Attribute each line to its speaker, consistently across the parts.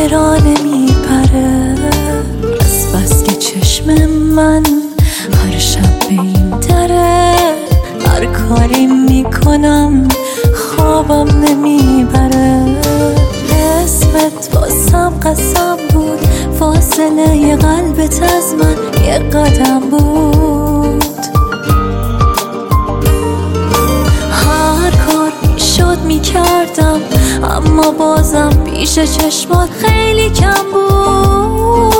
Speaker 1: چرا نمیپره؟ از بس که چشم من هر شب به این دره، هر کاری میکنم خوابم نمیبره. اسمت واسم قسم بود، فاصله قلبت از من یه قدم بود. هر کار شد میکردم اما بازم پیش چشمات خیلی کم بود.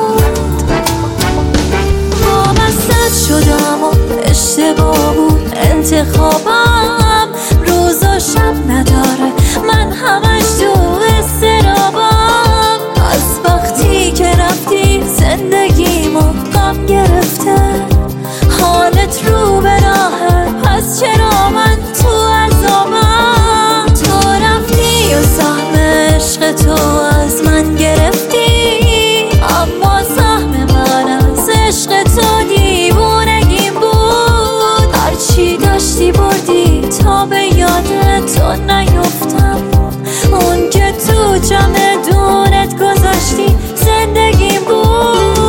Speaker 1: وابستت شدم و اشتباه بود انتخابم، روز و شب نداره من همش تو استرابم. از وقتی که رفتی زندگیمو غم گرفته، حالت رو به راهه پس چرا من تو عذابم؟ تو رفتی و سهم عشق تو از من گرفتی، اما سهم من از عشق تو دیوونگیم بود. هرچی داشتی بردی تا به یاد تو نیفتم، اون که تو جمع دونت گذاشتی زندگیم بود.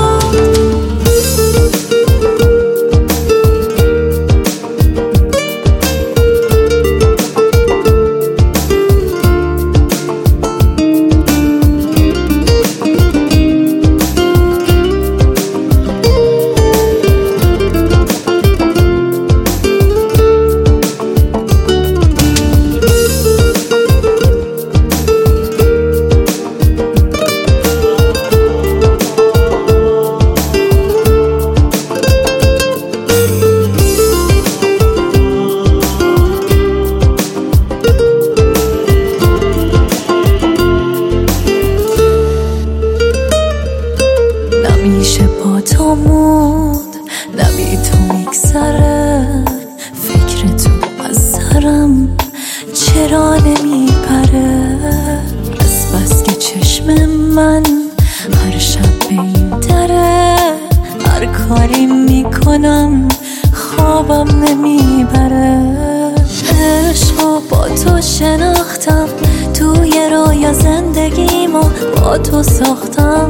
Speaker 1: نمیشه با تو موند، نبی تو میگذره. فکر تو از سرم چرا نمیپره؟ از بس که چشم من هر شب به این دره، هر کاری میکنم خوابم نمیبره. عشقو با تو شناختم، توی رویا زندگیمو با تو ساختم.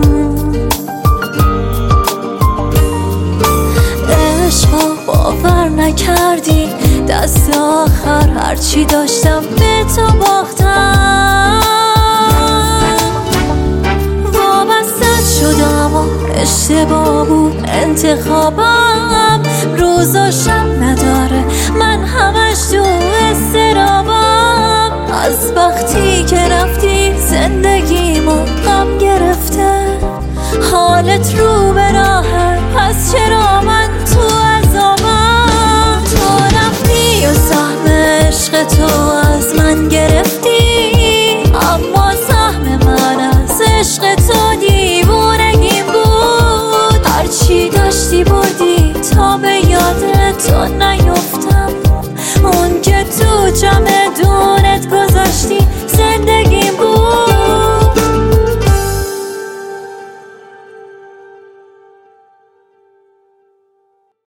Speaker 1: باور نکردی دست آخر هرچی داشتم به تو باختم. وابستت شدم و اشتباه بود انتخابم، روز و شب نداره من همش تو استرابم. از وقتی که رفتی زندگیمو غم گرفته، حالت رو به راهه پس چرا من تو عذابم؟ تو رفتی و سهم عشق تو از من